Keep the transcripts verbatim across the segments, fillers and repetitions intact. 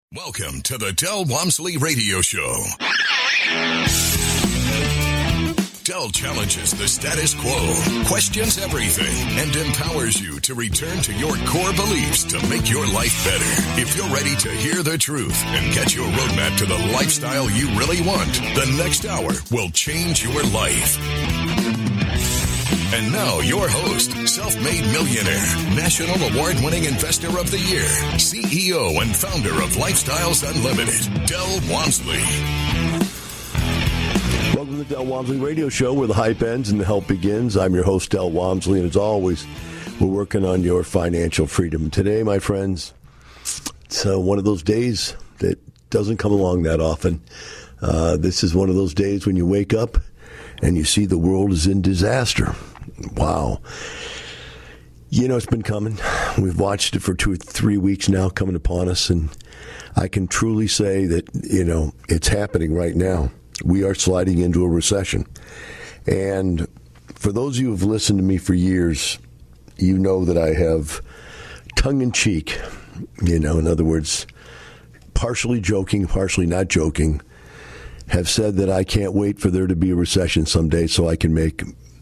Welcome to the Del Walmsley Radio Show. Del challenges the status quo, questions everything, and empowers you to return to your core beliefs to make your life better. If you're ready to hear the truth and get your roadmap to the lifestyle you really want, the next hour will change your life. And now, your host, self-made millionaire, national award-winning investor of the year, C E O and founder of Lifestyles Unlimited, Del Walmsley. Welcome to the Del Walmsley Radio Show, where the hype ends and the help begins. I'm your host, Del Walmsley, and as always, we're working on your financial freedom. Today, my friends, it's uh, one of those days that doesn't come along that often. Uh, this is one of those days when you wake up and you see the world is in disaster. Wow. You know, it's been coming. We've watched it for two or three weeks now coming upon us, and I can truly say that, you know, it's happening right now. We are sliding into a recession. And for those of you who have listened to me for years, you know that I have tongue-in-cheek, you know, in other words, partially joking, partially not joking, have said that I can't wait for there to be a recession someday so I can make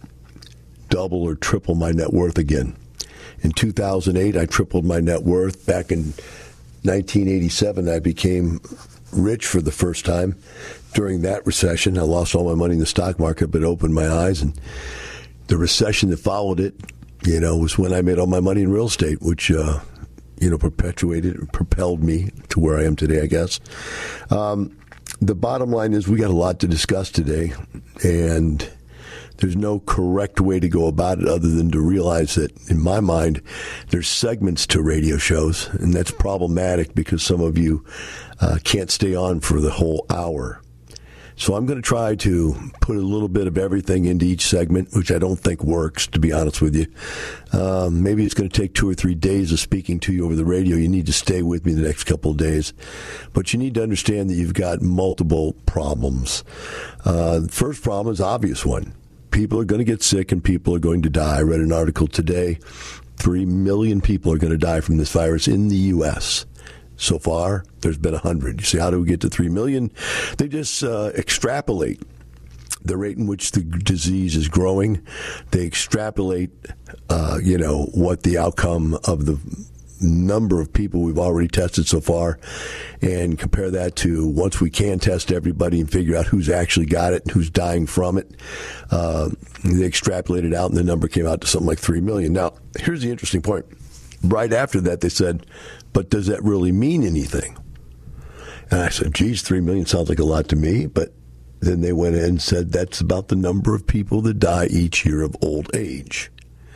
double or triple my net worth again. In two thousand eight, I tripled my net worth. Back in nineteen eighty-seven, I became rich for the first time. During that recession, I lost all my money in the stock market, but opened my eyes. And the recession that followed it, you know, was when I made all my money in real estate, which, uh, you know, perpetuated, propelled me to where I am today, I guess. Um, the bottom line is we got a lot to discuss today, and there's no correct way to go about it other than to realize that, in my mind, there's segments to radio shows, and that's problematic because some of you uh, can't stay on for the whole hour. So I'm going to try to put a little bit of everything into each segment, which I don't think works, to be honest with you. Um, maybe it's going to take two or three days of speaking to you over the radio. You need to stay with me the next couple of days. But you need to understand that you've got multiple problems. Uh, the first problem is an obvious one. People are going to get sick and people are going to die. I read an article today. Three million people are going to die from this virus in the U S So far, there's been one hundred. You say, how do we get to three million? They just uh, extrapolate the rate in which the disease is growing. They extrapolate, uh, you know, what the outcome of the number of people we've already tested so far, and compare that to once we can test everybody and figure out who's actually got it and who's dying from it. Uh, they extrapolated out, and the number came out to something like three million. Now, here's the interesting point. Right after that, they said, but does that really mean anything? And I said, geez, three million sounds like a lot to me. But then they went in and said that's about the number of people that die each year of old age.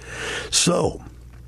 So,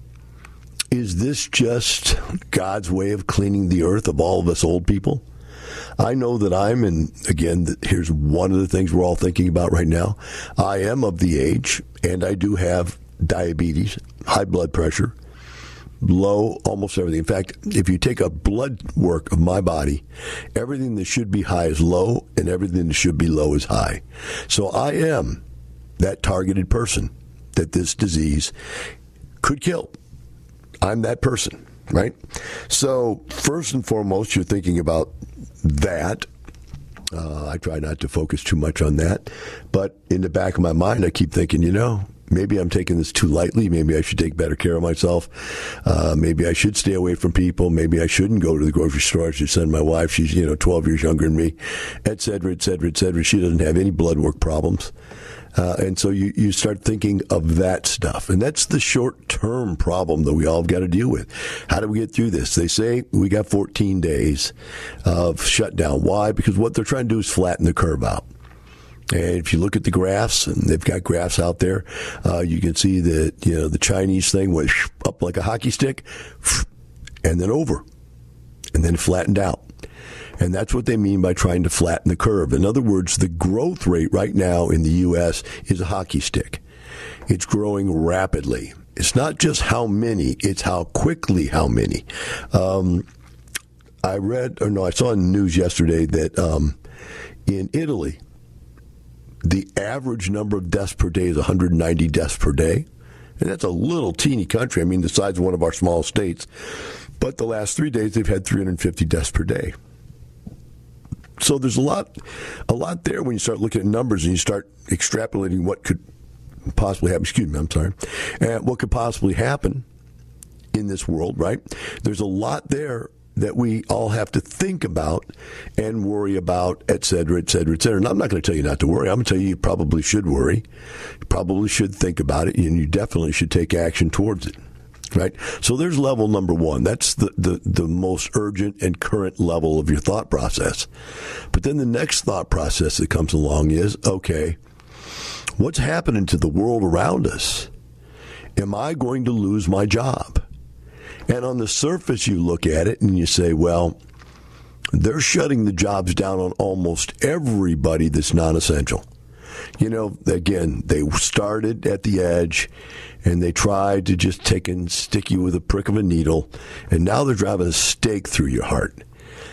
is this just God's way of cleaning the earth of all of us old people? I know that I'm, and again, here's one of the things we're all thinking about right now. I am of the age, and I do have diabetes, high blood pressure, low, almost everything. In fact, if you take a blood work of my body, everything that should be high is low, and everything that should be low is high. So I am that targeted person that this disease could kill. I'm that person, right? So first and foremost, you're thinking about that. Uh, I try not to focus too much on that. But in the back of my mind, I keep thinking, you know, maybe I'm taking this too lightly. Maybe I should take better care of myself. Uh, maybe I should stay away from people. Maybe I shouldn't go to the grocery store. I should send my wife. She's, you know, twelve years younger than me, et cetera, et cetera, et cetera. She doesn't have any blood work problems. Uh, and so you, you start thinking of that stuff. And that's the short-term problem that we all have got to deal with. How do we get through this? They say we got fourteen days of shutdown. Why? Because what they're trying to do is flatten the curve out. And if you look at the graphs, and they've got graphs out there, uh, you can see that, you know, the Chinese thing went up like a hockey stick and then over and then flattened out. And that's what they mean by trying to flatten the curve. In other words, the growth rate right now in the U S is a hockey stick. It's growing rapidly. It's not just how many, it's how quickly how many. Um, I read, or no, I saw in the news yesterday that um, in Italy, the average number of deaths per day is one hundred ninety deaths per day. And that's a little teeny country. I mean, the size of one of our small states. But the last three days, they've had three hundred fifty deaths per day. So there's a lot, a lot there when you start looking at numbers and you start extrapolating what could possibly happen. Excuse me, I'm sorry. And what could possibly happen in this world, right? There's a lot there that we all have to think about and worry about, et cetera, et cetera, et cetera. And I'm not going to tell you not to worry. I'm going to tell you you probably should worry. You probably should think about it, and you definitely should take action towards it, right? So there's level number one. That's the, the, the most urgent and current level of your thought process. But then the next thought process that comes along is, okay, what's happening to the world around us? Am I going to lose my job? And on the surface, you look at it and you say, well, they're shutting the jobs down on almost everybody that's non-essential. You know, again, they started at the edge and they tried to just take and stick you with a prick of a needle, and now they're driving a stake through your heart.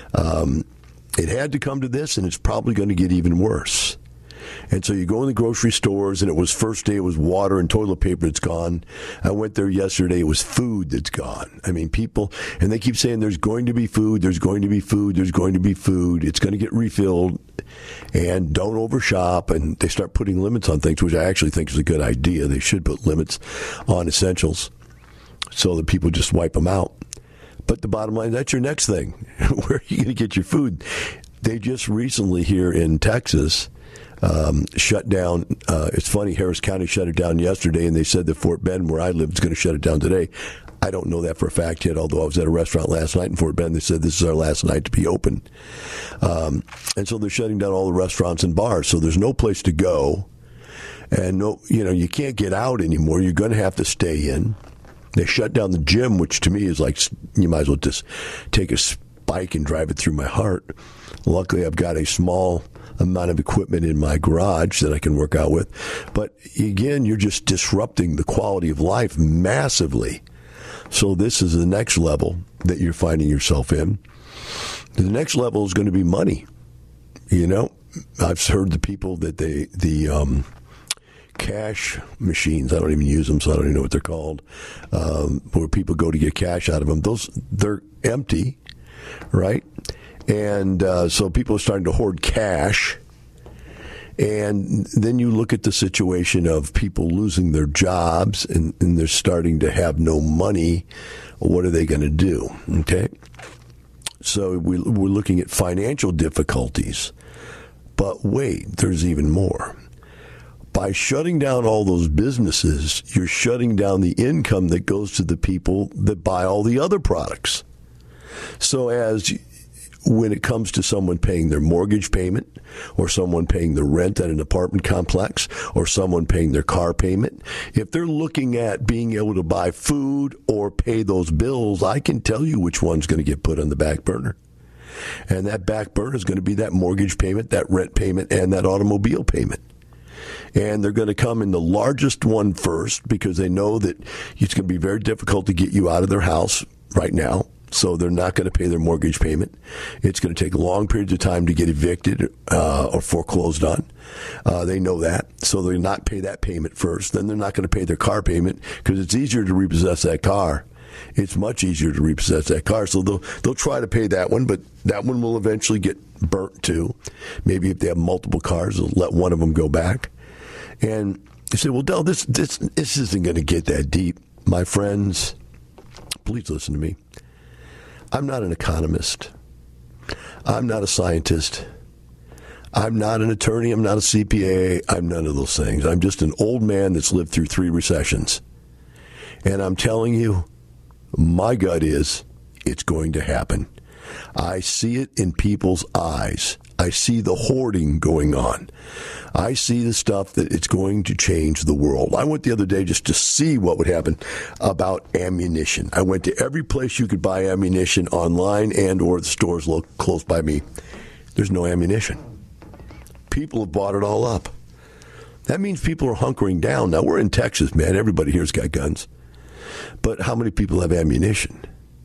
Um, it had to come to this, and it's probably going to get even worse. And so you go in the grocery stores, and it was first day, it was water and toilet paper that's gone. I went there yesterday, it was food that's gone. I mean, people, and they keep saying there's going to be food, there's going to be food, there's going to be food. It's going to get refilled, and don't overshop. And they start putting limits on things, which I actually think is a good idea. They should put limits on essentials so that people just wipe them out. But the bottom line, that's your next thing. Where are you going to get your food? They just recently here in Texas Um, shut down. Uh, it's funny, Harris County shut it down yesterday, and they said that Fort Bend, where I live, is going to shut it down today. I don't know that for a fact yet, although I was at a restaurant last night in Fort Bend. They said this is our last night to be open. Um, and so they're shutting down all the restaurants and bars, so there's no place to go. And, no, you know, you can't get out anymore. You're going to have to stay in. They shut down the gym, which to me is like you might as well just take a bike and drive it through my heart. Luckily, I've got a small amount of equipment in my garage that I can work out with. But again, you're just disrupting the quality of life massively. So this is the next level that you're finding yourself in. The next level is going to be money. You know, I've heard the people that they, the um, cash machines, I don't even use them, so I don't even know what they're called, um, where people go to get cash out of them. Those, they're empty, right? And uh, so people are starting to hoard cash. And then you look at the situation of people losing their jobs and, and they're starting to have no money. What are they going to do? Okay. So we, we're looking at financial difficulties. But wait, there's even more. By shutting down all those businesses, you're shutting down the income that goes to the people that buy all the other products. So as when it comes to someone paying their mortgage payment, or someone paying the rent at an apartment complex, or someone paying their car payment, if they're looking at being able to buy food or pay those bills, I can tell you which one's going to get put on the back burner. And that back burner is going to be that mortgage payment, that rent payment, and that automobile payment. And they're going to come in the largest one first because they know that it's going to be very difficult to get you out of their house right now. So they're not going to pay their mortgage payment. It's going to take long periods of time to get evicted uh, or foreclosed on. Uh, they know that. So they'll not pay that payment first. Then they're not going to pay their car payment because it's easier to repossess that car. It's much easier to repossess that car. So they'll, they'll try to pay that one, but that one will eventually get burnt too. Maybe if they have multiple cars, they'll let one of them go back. And you say, well, Del, this, this, this isn't going to get that deep. My friends, please listen to me. I'm not an economist. I'm not a scientist. I'm not an attorney. I'm not a C P A. I'm none of those things. I'm just an old man that's lived through three recessions. And I'm telling you, my gut is it's going to happen. I see it in people's eyes. I see the hoarding going on. I see the stuff that it's going to change the world. I went the other day just to see what would happen about ammunition. I went to every place you could buy ammunition online and or the stores lo- close by me. There's no ammunition. People have bought it all up. That means people are hunkering down. Now, we're in Texas, man. Everybody here's got guns. But how many people have ammunition?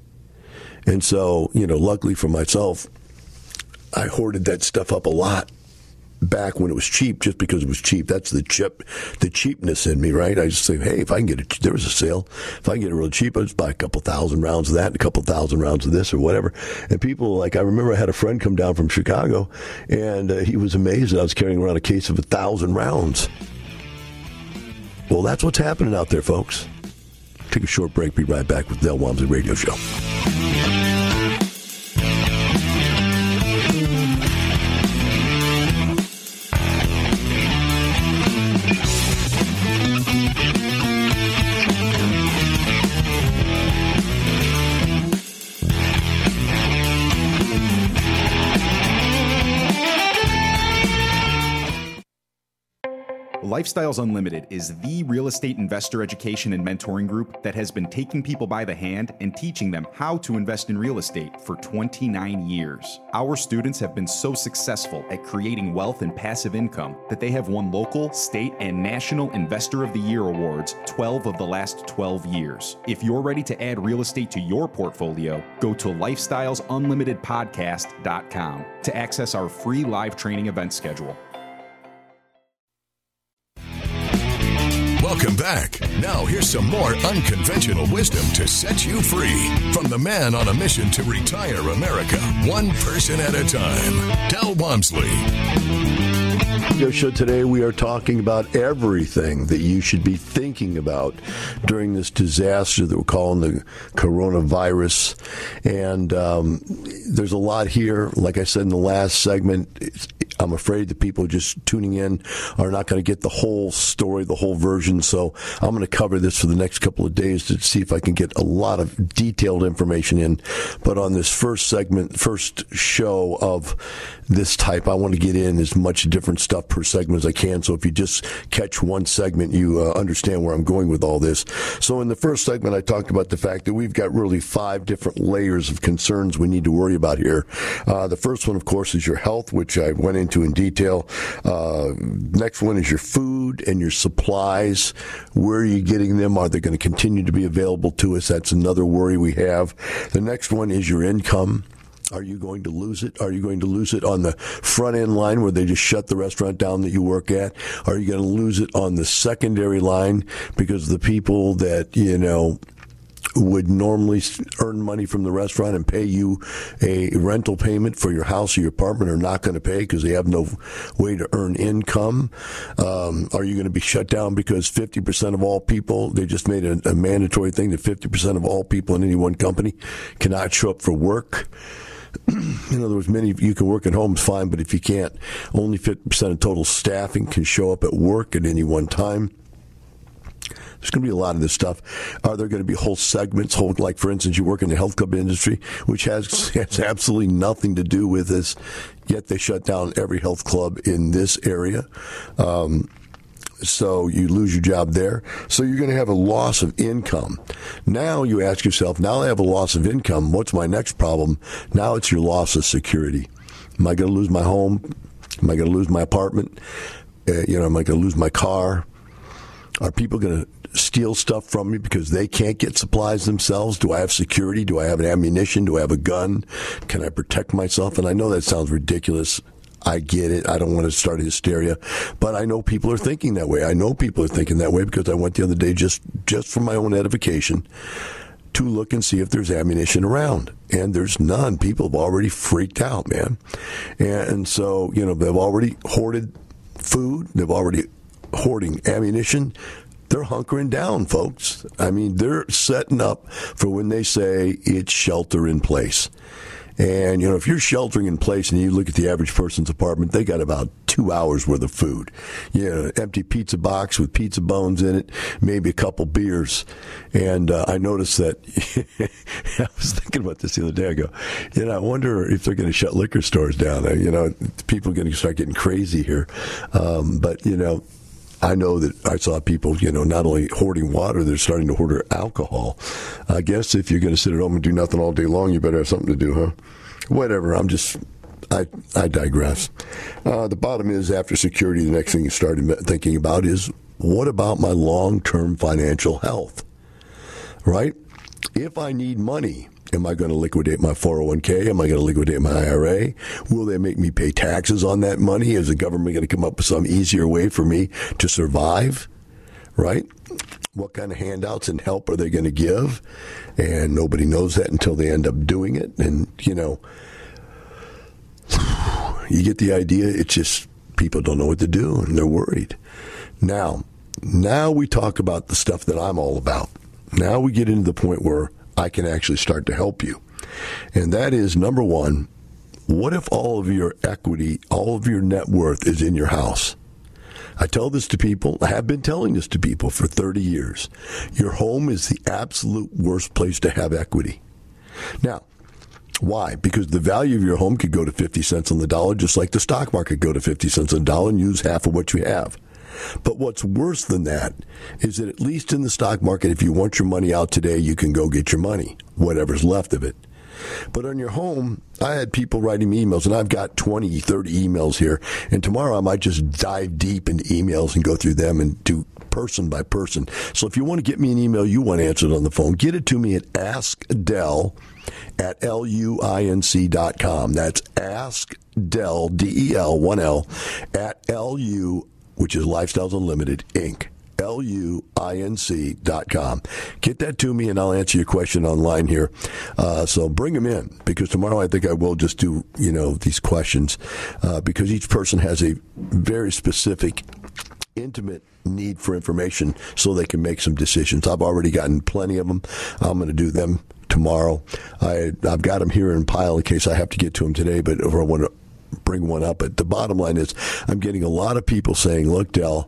And so, you know, luckily for myself, I hoarded that stuff up a lot back when it was cheap just because it was cheap. That's the chip, the cheapness in me, right? I just say, hey, if I can get it, there was a sale. If I can get it really cheap, I'll just buy a couple thousand rounds of that and a couple thousand rounds of this or whatever. And people, like, I remember I had a friend come down from Chicago, and uh, he was amazed that I was carrying around a case of a thousand rounds. Well, that's what's happening out there, folks. Take a short break. Be right back with Del Walmsley Radio Show. Lifestyles Unlimited is the real estate investor education and mentoring group that has been taking people by the hand and teaching them how to invest in real estate for twenty-nine years. Our students have been so successful at creating wealth and passive income that they have won local, state, and national Investor of the Year awards twelve of the last twelve years. If you're ready to add real estate to your portfolio, go to lifestyles unlimited podcast dot com to access our free live training event schedule. Welcome back. Now here's some more unconventional wisdom to set you free from the man on a mission to retire America, one person at a time, Del Walmsley. Radio show today, we are talking about everything that you should be thinking about during this disaster that we're calling the coronavirus. And um, there's a lot here. Like I said in the last segment, I'm afraid the people just tuning in are not going to get the whole story, the whole version. So I'm going to cover this for the next couple of days to see if I can get a lot of detailed information in. But on this first segment, first show of this type, I want to get in as much different stuff per segment as I can. So if you just catch one segment, you uh, understand where I'm going with all this. So in the first segment, I talked about the fact that we've got really five different layers of concerns we need to worry about here. Uh, the first one, of course, is your health, which I went into in detail. Uh, next one is your food and your supplies. Where are you getting them? Are they going to continue to be available to us? That's another worry we have. The next one is your income. Are you going to lose it? Are you going to lose it on the front end line where they just shut the restaurant down that you work at? Are you going to lose it on the secondary line because the people that, you know, would normally earn money from the restaurant and pay you a rental payment for your house or your apartment are not going to pay because they have no way to earn income? Um, are you going to be shut down because fifty percent of all people, they just made a, a mandatory thing that fifty percent of all people in any one company cannot show up for work? In other words, many of you can work at home, is fine, but if you can't, only fifty percent of total staffing can show up at work at any one time. There's going to be a lot of this stuff. Are there going to be whole segments, whole, like, for instance, you work in the health club industry, which has, has absolutely nothing to do with this, yet they shut down every health club in this area. Um, so you lose your job there. So you're going to have a loss of income. Now you ask yourself, now I have a loss of income, what's my next problem? Now it's your loss of security. Am I going to lose my home? Am I going to lose my apartment? Uh, you know, am I going to lose my car? Are people going to steal stuff from me because they can't get supplies themselves? Do I have security? Do I have ammunition? Do I have a gun? Can I protect myself? And I know that sounds ridiculous. I get it. I don't want to start hysteria, but I know people are thinking that way. I know people are thinking that way because I went the other day just, just for my own edification to look and see if there's ammunition around. And there's none. People have already freaked out, man. And so, you know, they've already hoarded food. They've already hoarding ammunition. They're hunkering down, folks. I mean, they're setting up for when they say it's shelter in place. And, you know, if you're sheltering in place and you look at the average person's apartment, they got about two hours worth of food. You know, empty pizza box with pizza bones in it, maybe a couple beers. And uh, I noticed that, I was thinking about this the other day. I go, you know, I wonder if they're going to shut liquor stores down. You know, people are going to start getting crazy here. Um, but, you know, I know that I saw people, you know, not only hoarding water, they're starting to hoard alcohol. I guess if you're going to sit at home and do nothing all day long, you better have something to do, huh? Whatever. I'm just, I I digress. Uh, the bottom is, after security, the next thing you start thinking about is, what about my long-term financial health? Right? If I need money Am I going to liquidate my four oh one k? Am I going to liquidate my I R A? Will they make me pay taxes on that money? Is the government going to come up with some easier way for me to survive? Right? What kind of handouts and help are they going to give? And nobody knows that until they end up doing it. And, you know, you get the idea. It's just people don't know what to do, and they're worried. Now, now we talk about the stuff that I'm all about. Now we get into the point where I can actually start to help you. And that is, number one, what if all of your equity, all of your net worth is in your house? I tell this to people, I have been telling this to people for thirty years. Your home is the absolute worst place to have equity. Now, why? Because the value of your home could go to fifty cents on the dollar, just like the stock market go to fifty cents on the dollar and use half of what you have. But what's worse than that is that at least in the stock market, if you want your money out today, you can go get your money, whatever's left of it. But on your home, I had people writing me emails, and I've got twenty, thirty emails here. And tomorrow I might just dive deep into emails and go through them and do person by person. So if you want to get me an email you want answered on the phone, get it to me at askdell at luinc dot com. That's askdell, D E L, one L, at Lu, which is Lifestyles Unlimited, Incorporated. L U I N C dot com. Get that to me, and I'll answer your question online here. Uh, so bring them in, because tomorrow I think I will just do, you know, these questions, uh, because each person has a very specific, intimate need for information so they can make some decisions. I've already gotten plenty of them. I'm going to do them tomorrow. I, I've got them here in pile in case I have to get to them today, but if I want to bring one up. But the bottom line is I'm getting a lot of people saying, look, Del,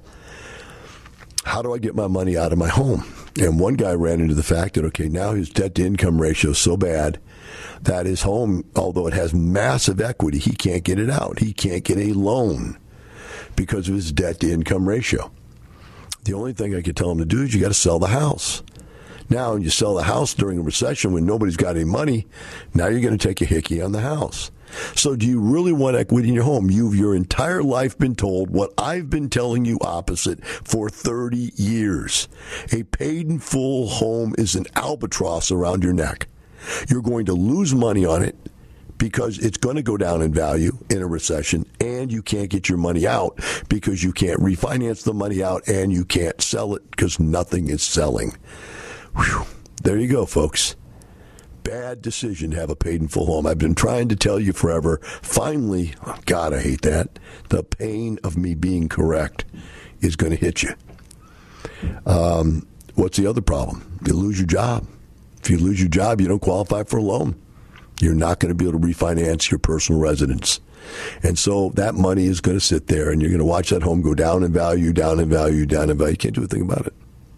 how do I get my money out of my home? And one guy ran into the fact that, okay, now his debt-to-income ratio is so bad that his home, although it has massive equity, he can't get it out. He can't get a loan because of his debt-to-income ratio. The only thing I could tell him to do is you got to sell the house. Now, you sell the house during a recession when nobody's got any money, now you're going to take a hickey on the house. So do you really want equity in your home? You've your entire life been told what I've been telling you opposite for thirty years. A paid in full home is an albatross around your neck. You're going to lose money on it because it's going to go down in value in a recession, and you can't get your money out because you can't refinance the money out, and you can't sell it because nothing is selling. Whew. There you go, folks. Bad decision to have a paid in full home. I've been trying to tell you forever. Finally, oh God, I hate that. The pain of me being correct is going to hit you. Um, what's the other problem? You lose your job. If you lose your job, you don't qualify for a loan. You're not going to be able to refinance your personal residence. And so that money is going to sit there, and you're going to watch that home go down in value, down in value, down in value. You can't do a thing about it.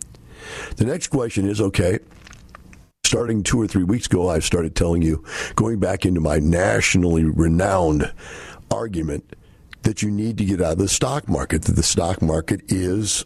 The next question is, okay, starting two or three weeks ago, I started telling you, going back into my nationally renowned argument, that you need to get out of the stock market, that the stock market is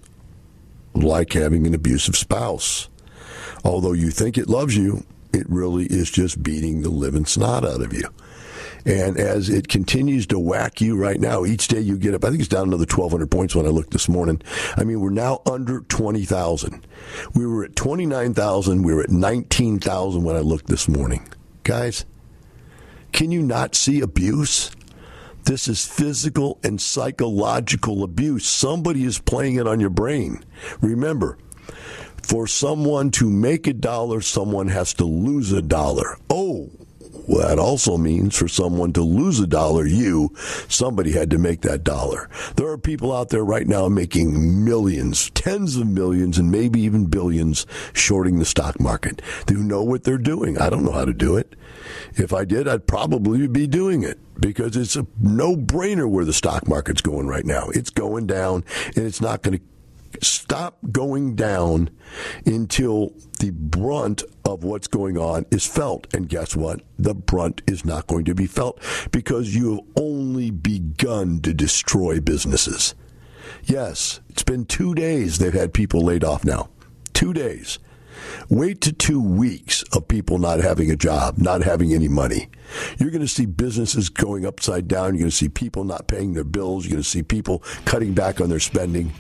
like having an abusive spouse. Although you think it loves you, it really is just beating the living snot out of you. And as it continues to whack you right now, each day you get up, I think it's down another twelve hundred points when I looked this morning. I mean, we're now under twenty thousand. We were at twenty-nine thousand. We were at nineteen thousand when I looked this morning. Guys, can you not see abuse? This is physical and psychological abuse. Somebody is playing it on your brain. Remember, for someone to make a dollar, someone has to lose a dollar. Oh, well, that also means for someone to lose a dollar, you, somebody had to make that dollar. There are people out there right now making millions, tens of millions, and maybe even billions shorting the stock market. They know what they're doing. I don't know how to do it. If I did, I'd probably be doing it because it's a no-brainer where the stock market's going right now. It's going down, and it's not going to stop going down until the brunt of what's going on is felt. And guess what? The brunt is not going to be felt because you have only begun to destroy businesses. Yes, it's been two days they've had people laid off now. Two days. Wait to two weeks of people not having a job, not having any money. You're going to see businesses going upside down. You're going to see people not paying their bills. You're going to see people cutting back on their spending.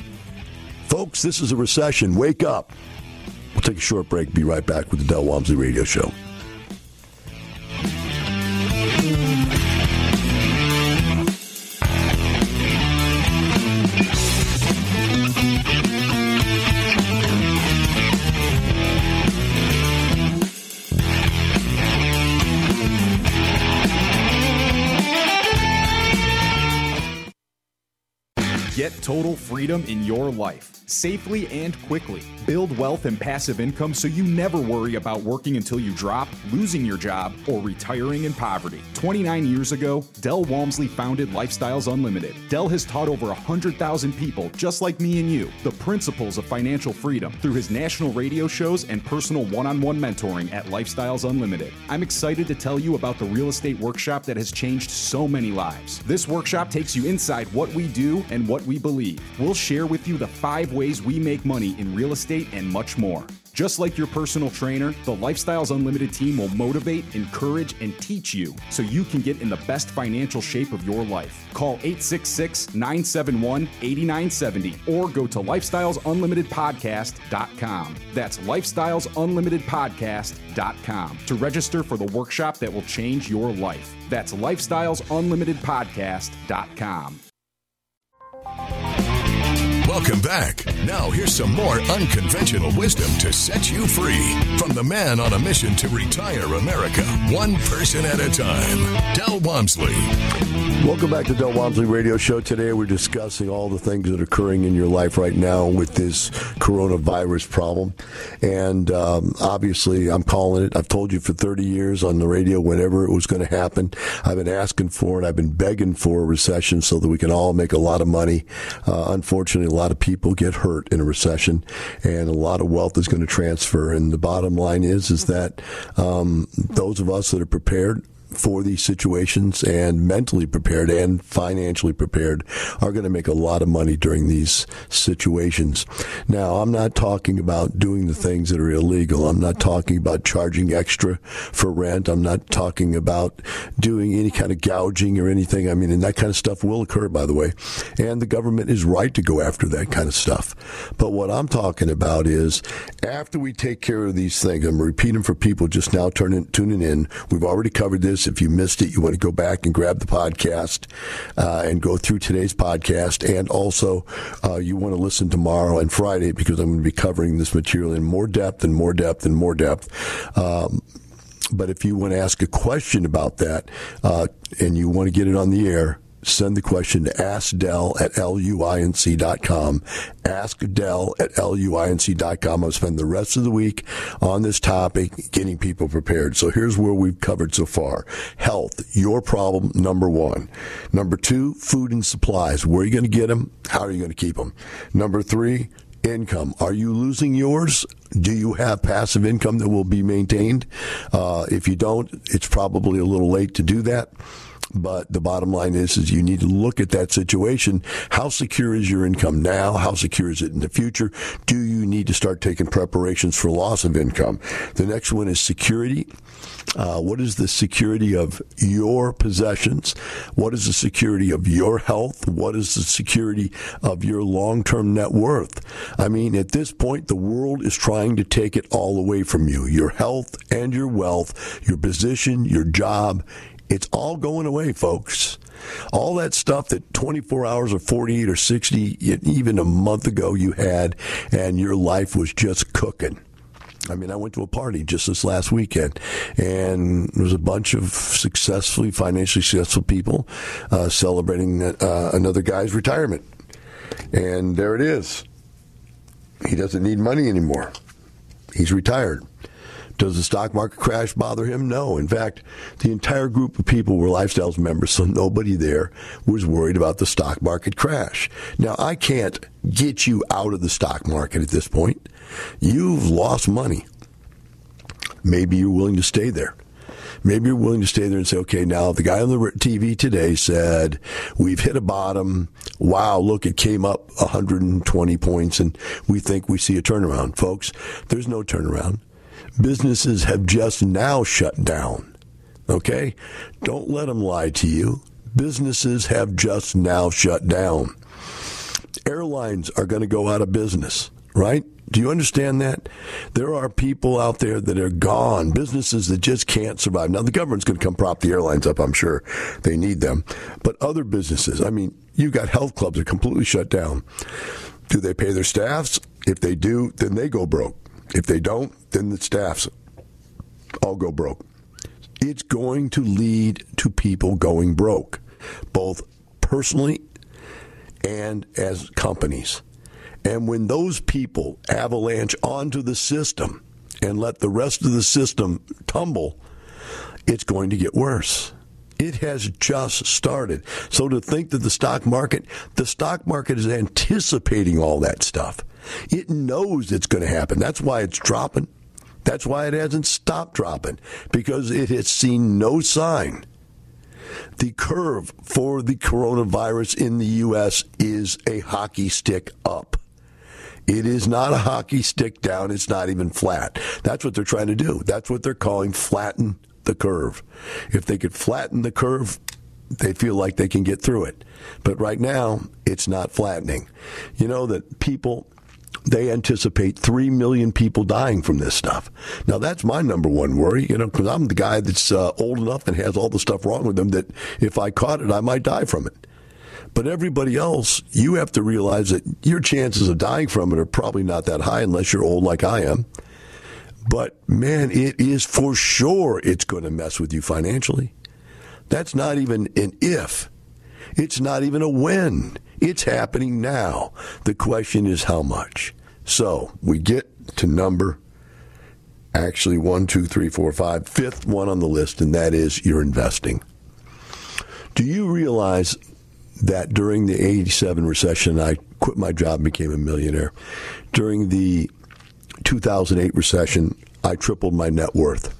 Folks, this is a recession. Wake up. We'll take a short break. Be right back with the Del Walmsley Radio Show. Get total freedom in your life, safely and quickly. Build wealth and passive income so you never worry about working until you drop, losing your job, or retiring in poverty. twenty-nine years ago, Del Walmsley founded Lifestyles Unlimited. Del has taught over one hundred thousand people, just like me and you, the principles of financial freedom through his national radio shows and personal one-on-one mentoring at Lifestyles Unlimited. I'm excited to tell you about the real estate workshop that has changed so many lives. This workshop takes you inside what we do and what we believe. We'll share with you the five ways we make money in real estate and much more. Just like your personal trainer, the Lifestyles Unlimited team will motivate, encourage, and teach you so you can get in the best financial shape of your life. Call eight six six, nine seven one, eight nine seven zero or go to lifestyles unlimited podcast dot com. That's lifestyles unlimited podcast dot com to register for the workshop that will change your life. That's lifestyles unlimited podcast dot com. Welcome back. Now here's some more unconventional wisdom to set you free from the man on a mission to retire America, one person at a time, Del Walmsley. Welcome back to Del Walmsley Radio Show. Today we're discussing all the things that are occurring in your life right now with this coronavirus problem. And um, obviously I'm calling it. I've told you for thirty years on the radio whenever it was going to happen. I've been asking for it. I've been begging for a recession so that we can all make a lot of money. Uh, unfortunately, a lot of people get hurt in a recession and a lot of wealth is going to transfer. And the bottom line is, is that um, those of us that are prepared for these situations and mentally prepared and financially prepared are going to make a lot of money during these situations. Now, I'm not talking about doing the things that are illegal. I'm not talking about charging extra for rent. I'm not talking about doing any kind of gouging or anything. I mean, and that kind of stuff will occur, by the way. And the government is right to go after that kind of stuff. But what I'm talking about is after we take care of these things, I'm repeating for people just now turning, tuning in, we've already covered this. If you missed it, you want to go back and grab the podcast uh, and go through today's podcast. And also, uh, you want to listen tomorrow and Friday because I'm going to be covering this material in more depth and more depth and more depth. Um, but if you want to ask a question about that uh, and you want to get it on the air, send the question to askdell at luinc dot com. askdell at luinc dot com. I'll spend the rest of the week on this topic, getting people prepared. So here's where we've covered so far. Health, your problem, number one. Number two, food and supplies. Where are you going to get them? How are you going to keep them? Number three, income. Are you losing yours? Do you have passive income that will be maintained? Uh, if you don't, it's probably a little late to do that. But the bottom line is, is you need to look at that situation. How secure is your income now? How secure is it in the future? Do you need to start taking preparations for loss of income? The next one is security. Uh, what is the security of your possessions? What is the security of your health? What is the security of your long-term net worth? I mean, at this point, the world is trying to take it all away from you. Your health and your wealth, your position, your job. It's all going away, folks. All that stuff that twenty-four hours or forty-eight or sixty, even a month ago you had, and your life was just cooking. I mean, I went to a party just this last weekend, and there was a bunch of successfully, financially successful people uh, celebrating uh, another guy's retirement. And there it is. He doesn't need money anymore. He's retired. Does the stock market crash bother him? No. In fact, the entire group of people were Lifestyles members, so nobody there was worried about the stock market crash. Now, I can't get you out of the stock market at this point. You've lost money. Maybe you're willing to stay there. Maybe you're willing to stay there and say, okay, now the guy on the T V today said, we've hit a bottom. Wow, look, it came up one hundred twenty points, and we think we see a turnaround. Folks, there's no turnaround. Businesses have just now shut down, okay? Don't let them lie to you. Businesses have just now shut down. Airlines are going to go out of business, right? Do you understand that? There are people out there that are gone, businesses that just can't survive. Now, the government's going to come prop the airlines up, I'm sure. They need them. But other businesses, I mean, you've got health clubs that are completely shut down. Do they pay their staffs? If they do, then they go broke. If they don't, then the staffs all go broke. It's going to lead to people going broke, both personally and as companies. And when those people avalanche onto the system and let the rest of the system tumble, it's going to get worse. It has just started. So to think that the stock market, the stock market is anticipating all that stuff. It knows it's going to happen. That's why it's dropping. That's why it hasn't stopped dropping, because it has seen no sign. The curve for the coronavirus in the U S is a hockey stick up. It is not a hockey stick down. It's not even flat. That's what they're trying to do. That's what they're calling flatten the curve. If they could flatten the curve, they feel like they can get through it. But right now, it's not flattening. You know that people, they anticipate three million people dying from this stuff. Now, that's my number one worry, you know, because I'm the guy that's uh, old enough and has all the stuff wrong with them that if I caught it, I might die from it. But everybody else, you have to realize that your chances of dying from it are probably not that high unless you're old like I am. But, man, it is for sure it's going to mess with you financially. That's not even an if. It's not even a when. It's happening now. The question is how much. So we get to number, actually, one, two, three, four, five, fifth one on the list, and that is your investing. Do you realize that during the eighty-seven recession, I quit my job and became a millionaire? During the two thousand eight recession, I tripled my net worth.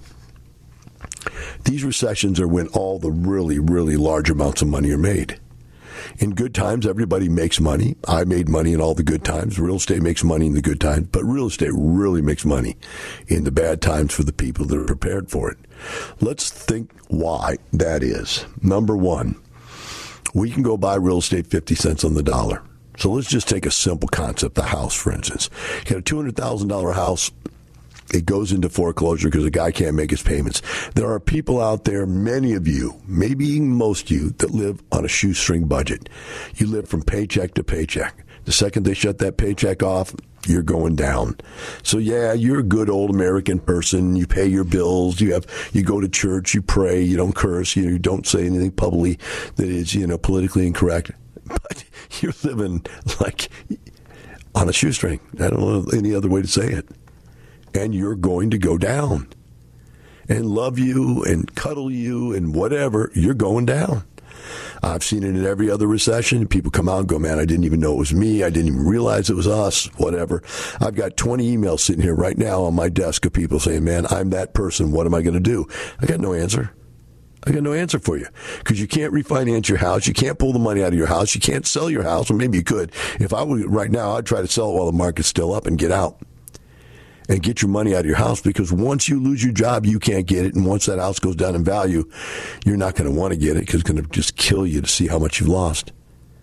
These recessions are when all the really, really large amounts of money are made. In good times, everybody makes money. I made money in all the good times. Real estate makes money in the good times, but real estate really makes money in the bad times for the people that are prepared for it. Let's think why that is. Number one, we can go buy real estate fifty cents on the dollar. So let's just take a simple concept, the house, for instance. You got a two hundred thousand dollars house. It goes into foreclosure because the guy can't make his payments. There are people out there, many of you, maybe even most of you, that live on a shoestring budget. You live from paycheck to paycheck. The second they shut that paycheck off, you're going down. So yeah, you're a good old American person. You pay your bills. You have, you go to church. You pray. You don't curse. You don't say anything publicly that is, you know, politically incorrect. But you're living like on a shoestring. I don't know any other way to say it. And you're going to go down. And love you and cuddle you and whatever, you're going down. I've seen it in every other recession. People come out and go, man, I didn't even know it was me. I didn't even realize it was us, whatever. I've got twenty emails sitting here right now on my desk of people saying, man, I'm that person. What am I going to do? I got no answer. I got no answer for you, because you can't refinance your house. You can't pull the money out of your house. You can't sell your house. Or maybe you could. If I were right now, I'd try to sell it while the market's still up and get out and get your money out of your house, because once you lose your job, you can't get it. And once that house goes down in value, you're not going to want to get it, because it's going to just kill you to see how much you've lost.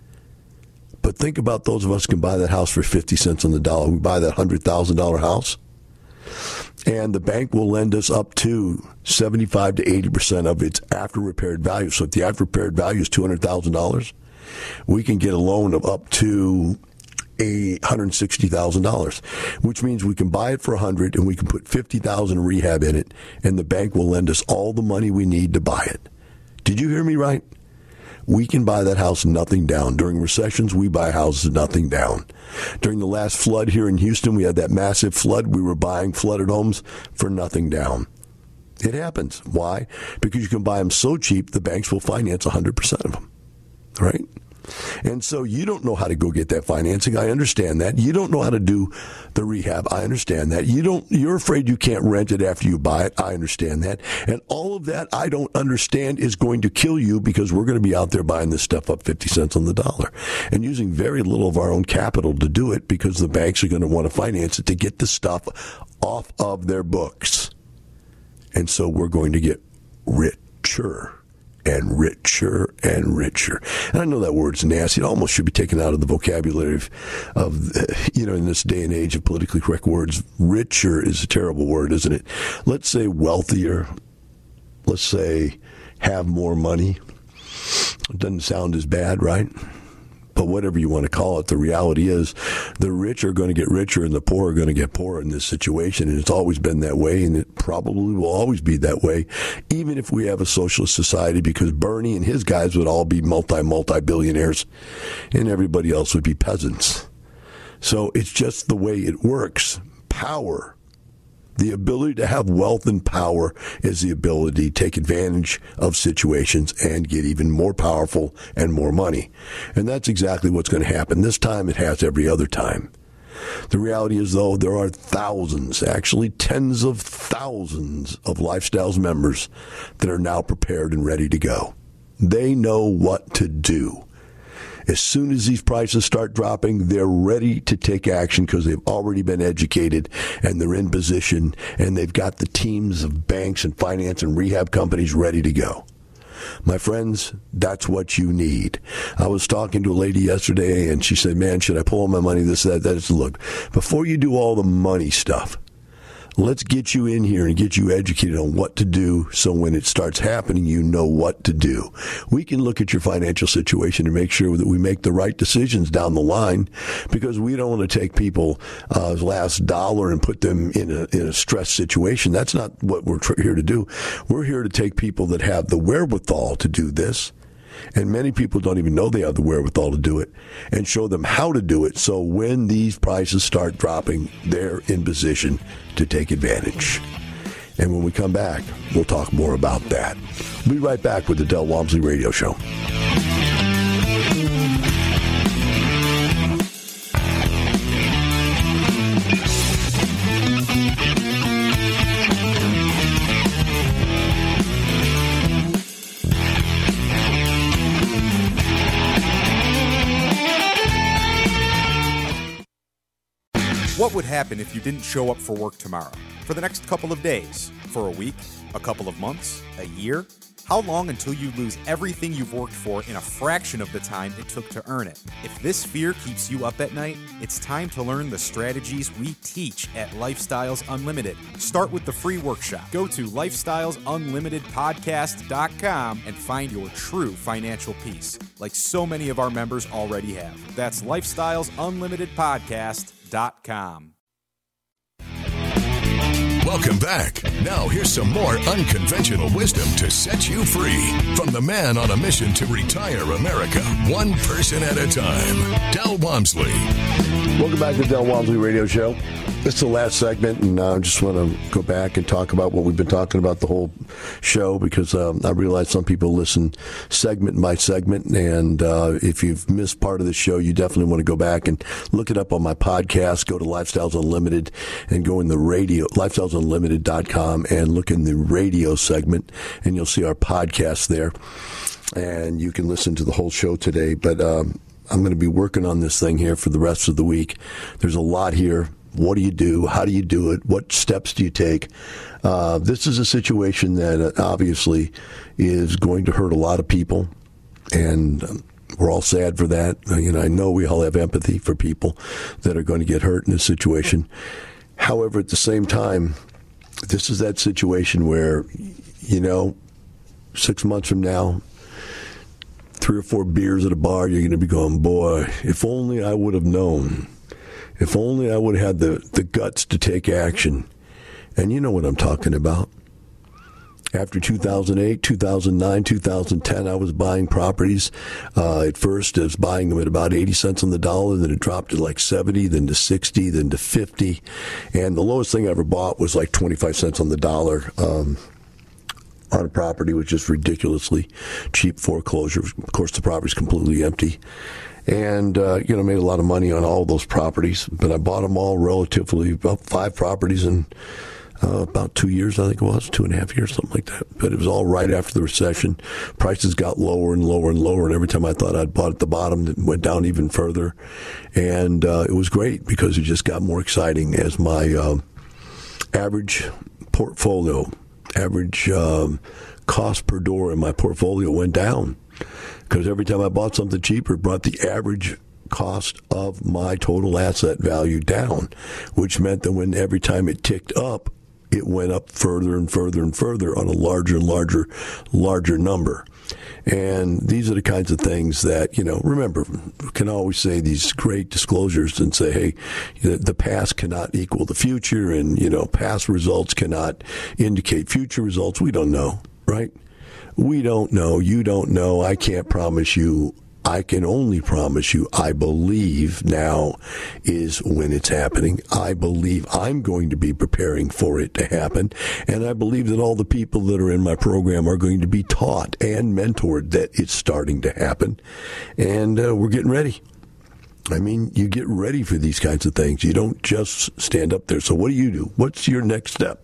But think about those of us who can buy that house for fifty cents on the dollar. We buy that one hundred thousand dollars house, and the bank will lend us up to seventy-five to eighty percent of its after-repaired value. So if the after-repaired value is two hundred thousand dollars, we can get a loan of up to one hundred sixty thousand dollars, which means we can buy it for one hundred thousand dollars and we can put fifty thousand dollars rehab in it, and the bank will lend us all the money we need to buy it. Did you hear me right? We can buy that house nothing down. During recessions, we buy houses nothing down. During the last flood here in Houston, we had that massive flood. We were buying flooded homes for nothing down. It happens. Why? Because you can buy them so cheap, the banks will finance one hundred percent of them. Right? And so you don't know how to go get that financing. I understand that. You don't know how to do the rehab. I understand that. You don't, you're afraid you can't rent it after you buy it. I understand that. And all of that I don't understand is going to kill you, because we're going to be out there buying this stuff up fifty cents on the dollar and using very little of our own capital to do it, because the banks are going to want to finance it to get the stuff off of their books. And so we're going to get richer. And richer and richer. And I know that word's nasty. It almost should be taken out of the vocabulary of, of, you know, in this day and age of politically correct words. Richer is a terrible word, isn't it? Let's say wealthier. Let's say have more money. It doesn't sound as bad, right? But whatever you want to call it, the reality is the rich are going to get richer and the poor are going to get poorer in this situation. And it's always been that way, and it probably will always be that way, even if we have a socialist society, because Bernie and his guys would all be multi, multi-billionaires and everybody else would be peasants. So it's just the way it works. Power. The ability to have wealth and power is the ability to take advantage of situations and get even more powerful and more money. And that's exactly what's going to happen. This time it has every other time. The reality is, though, there are thousands, actually tens of thousands of Lifestyles members that are now prepared and ready to go. They know what to do. As soon as these prices start dropping, they're ready to take action because they've already been educated and they're in position and they've got the teams of banks and finance and rehab companies ready to go. My friends, that's what you need. I was talking to a lady yesterday and she said, man, should I pull all my money, this, that, that? I said, look, before you do all the money stuff, let's get you in here and get you educated on what to do so when it starts happening, you know what to do. We can look at your financial situation and make sure that we make the right decisions down the line, because we don't want to take people uh, last dollar and put them in a, in a stress situation. That's not what we're tr- here to do. We're here to take people that have the wherewithal to do this. And many people don't even know they have the wherewithal to do it, and show them how to do it so when these prices start dropping, they're in position to take advantage. And when we come back, we'll talk more about that. We'll be right back with the Del Walmsley Radio Show. What would happen if you didn't show up for work tomorrow? For the next couple of days? For a week? A couple of months? A year? How long until you lose everything you've worked for in a fraction of the time it took to earn it? If this fear keeps you up at night, it's time to learn the strategies we teach at Lifestyles Unlimited. Start with the free workshop. Go to lifestyles unlimited podcast dot com and find your true financial peace, like so many of our members already have. That's lifestyles unlimited podcast dot com. Welcome back. Now here's some more unconventional wisdom to set you free from the man on a mission to retire America, one person at a time, Del Walmsley. Welcome back to the Del Walmsley Radio Show. This is the last segment, and I just want to go back and talk about what we've been talking about the whole show, because um, I realize some people listen segment by segment, and uh, if you've missed part of the show, you definitely want to go back and look it up on my podcast. Go to Lifestyles Unlimited and go in the radio, lifestyles unlimited dot com, and look in the radio segment, and you'll see our podcast there, and you can listen to the whole show today. But um, I'm going to be working on this thing here for the rest of the week. There's a lot here. What do you do? How do you do it? What steps do you take? Uh, this is a situation that obviously is going to hurt a lot of people, and um, we're all sad for that. You know, I know we all have empathy for people that are going to get hurt in this situation. However, at the same time, this is that situation where, you know, six months from now, three or four beers at a bar, you're going to be going, boy, if only I would have known. If only I would have had the, the guts to take action. And you know what I'm talking about. After two thousand eight, two thousand nine, two thousand ten, I was buying properties. Uh, at first, I was buying them at about eighty cents on the dollar. Then it dropped to like seventy, then to sixty, then to fifty. And the lowest thing I ever bought was like twenty-five cents on the dollar um, on a property, which is ridiculously cheap foreclosure. Of course, the property's completely empty. And, uh, you know, made a lot of money on all those properties. But I bought them all relatively, about five properties in uh, about two years, I think it was, two and a half years, something like that. But it was all right after the recession. Prices got lower and lower and lower. And every time I thought I'd bought at the bottom, it went down even further. And uh, it was great because it just got more exciting as my uh, average portfolio, average um, cost per door in my portfolio went down. Because every time I bought something cheaper, it brought the average cost of my total asset value down, which meant that when every time it ticked up, it went up further and further and further on a larger and larger, larger number. And these are the kinds of things that, you know, remember, we can always say these great disclosures and say, hey, the past cannot equal the future, and, you know, past results cannot indicate future results. We don't know, right? We don't know. You don't know. I can't promise you. I can only promise you, I believe now is when it's happening. I believe I'm going to be preparing for it to happen. And I believe that all the people that are in my program are going to be taught and mentored that it's starting to happen. And uh, we're getting ready. I mean, you get ready for these kinds of things. You don't just stand up there. So what do you do? What's your next step?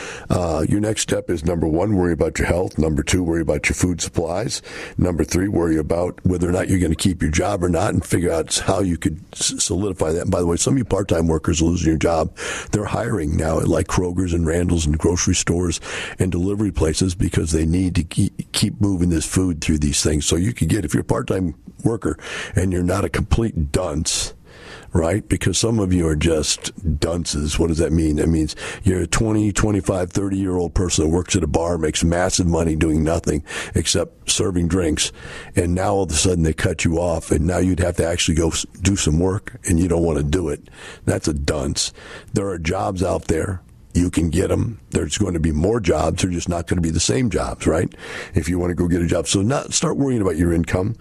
Uh, your next step is, number one, worry about your health. Number two, worry about your food supplies. Number three, worry about whether or not you're going to keep your job or not, and figure out how you could solidify that. And by the way, some of you part-time workers are losing your job. They're hiring now at like Kroger's and Randall's and grocery stores and delivery places because they need to keep moving this food through these things. So you could get, if you're a part-time worker and you're not a complete dunce, right? Because some of you are just dunces. What does that mean? That means you're a twenty, twenty-five, thirty-year-old person that works at a bar, makes massive money doing nothing except serving drinks, and now all of a sudden they cut you off, and now you'd have to actually go do some work, and you don't want to do it. That's a dunce. There are jobs out there. You can get them. There's going to be more jobs. They're just not going to be the same jobs, right? If you want to go get a job. So not start worrying about your income.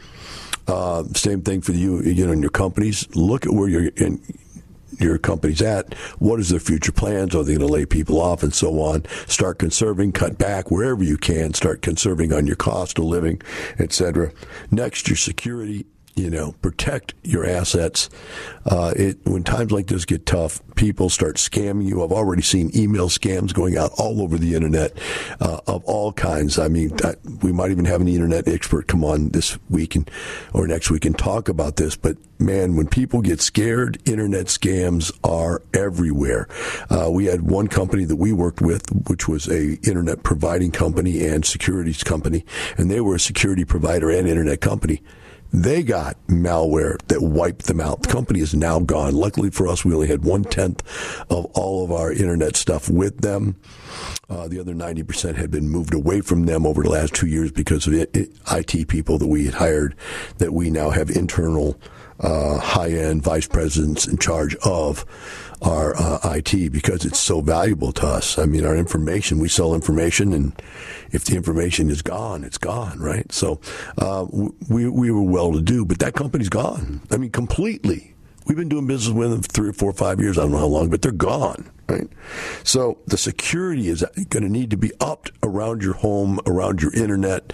Uh, same thing for you, you know, in your companies. Look at where your in, your company's at. What is their future plans? Are they going to lay people off and so on? Start conserving, cut back wherever you can. Start conserving on your cost of living, et cetera. Next, your security. You know, protect your assets. Uh, it, when times like this get tough, people start scamming you. I've already seen email scams going out all over the internet uh, of all kinds. I mean, I, we might even have an internet expert come on this week and, or next week and talk about this. But man, when people get scared, internet scams are everywhere. Uh, we had one company that we worked with, which was a internet providing company and securities company, and they were a security provider and internet company. They got malware that wiped them out. The company is now gone. Luckily for us, we only had one-tenth of all of our internet stuff with them. Uh, the other ninety percent had been moved away from them over the last two years because of it, it, I T people that we had hired that we now have internal uh, high-end vice presidents in charge of our uh, I T because it's so valuable to us. I mean, our information, we sell information, and if the information is gone, it's gone, right? So uh, we we were well-to-do, but that company's gone. I mean, completely. We've been doing business with them for three or four or five years. I don't know how long, but they're gone, right? So the security is going to need to be upped around your home, around your internet,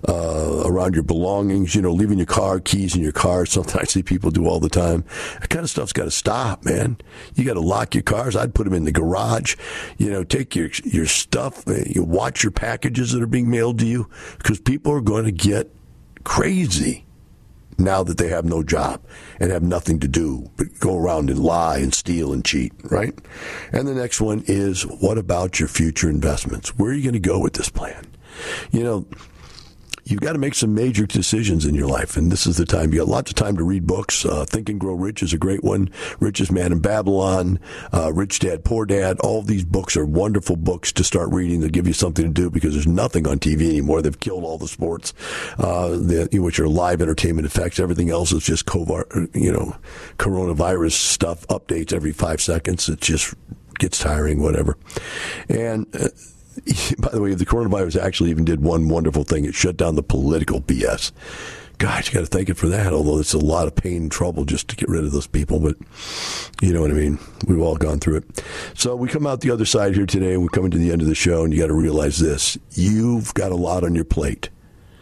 uh, around your belongings, you know, leaving your car keys in your car. Something I see people do all the time. That kind of stuff's got to stop, man. You got to lock your cars. I'd put them in the garage. You know, take your your stuff. You watch your packages that are being mailed to you because people are going to get crazy now that they have no job and have nothing to do but go around and lie and steal and cheat, right? And the next one is, what about your future investments? Where are you going to go with this plan? You know, you've got to make some major decisions in your life, and this is the time. You got lots of time to read books. Uh, Think and Grow Rich is a great one. Richest Man in Babylon, uh, Rich Dad, Poor Dad. All of these books are wonderful books to start reading. They'll give you something to do because there's nothing on T V anymore. They've killed all the sports, uh, the, which are live entertainment effects. Everything else is just COVID, you know, coronavirus stuff, updates every five seconds. It just gets tiring, whatever. And uh, by the way, the coronavirus actually even did one wonderful thing. It shut down the political B S. Gosh, you got to thank it for that, although it's a lot of pain and trouble just to get rid of those people. But you know what I mean? We've all gone through it. So we come out the other side here today, and we're coming to the end of the show, and you got to realize this. You've got a lot on your plate.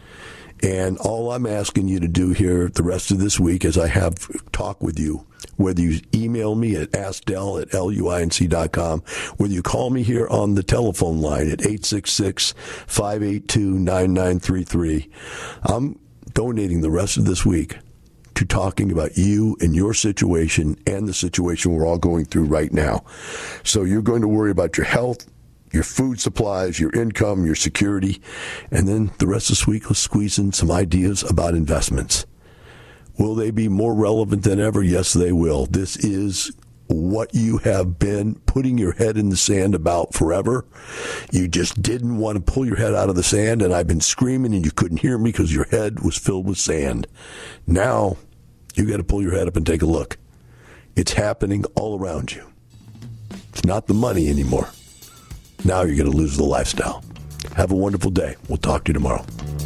And all I'm asking you to do here the rest of this week as I have talk with you, whether you email me at ask del at luinc dot com, whether you call me here on the telephone line at eight six six, five eight two, nine nine three three, I'm donating the rest of this week to talking about you and your situation and the situation we're all going through right now. So you're going to worry about your health, your food supplies, your income, your security, and then the rest of this week, let's squeeze in some ideas about investments. Will they be more relevant than ever? Yes, they will. This is what you have been putting your head in the sand about forever. You just didn't want to pull your head out of the sand, and I've been screaming and you couldn't hear me because your head was filled with sand. Now you got to pull your head up and take a look. It's happening all around you. It's not the money anymore. Now you're going to lose the lifestyle. Have a wonderful day. We'll talk to you tomorrow.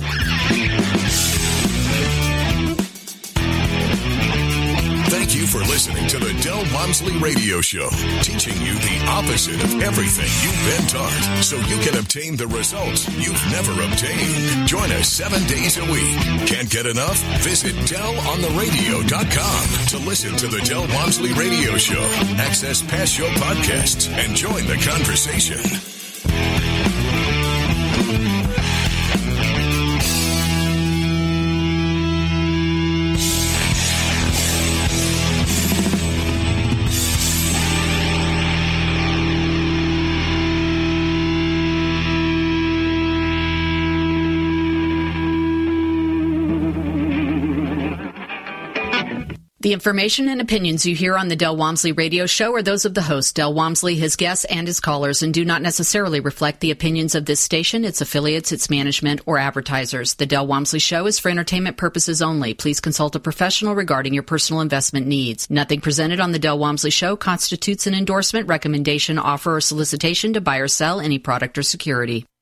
Thank you for listening to the Del Walmsley Radio Show, teaching you the opposite of everything you've been taught so you can obtain the results you've never obtained. Join us seven days a week. Can't get enough? Visit Del On The Radio dot com to listen to the Del Walmsley Radio Show, access past show podcasts, and join the conversation. The information and opinions you hear on the Del Walmsley Radio Show are those of the host, Del Walmsley, his guests, and his callers, and do not necessarily reflect the opinions of this station, its affiliates, its management, or advertisers. The Del Walmsley Show is for entertainment purposes only. Please consult a professional regarding your personal investment needs. Nothing presented on the Del Walmsley Show constitutes an endorsement, recommendation, offer, or solicitation to buy or sell any product or security.